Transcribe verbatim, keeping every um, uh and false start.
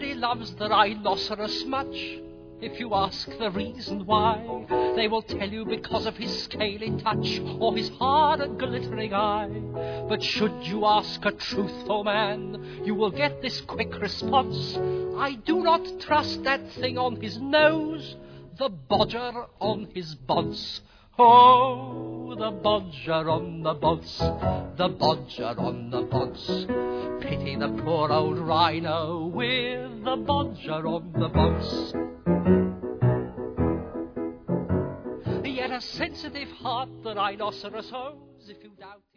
Nobody loves the rhinoceros much. If you ask the reason why, they will tell you because of his scaly touch or his hard and glittering eye. But should you ask a truthful man, you will get this quick response: I do not trust that thing on his nose, the bodger on his bonce. Oh, the bodger on the bonce, the bodger on the bonce. Pity the poor old rhino with the bodger on the bonce. Yet a sensitive heart the rhinoceros owns, if you doubt.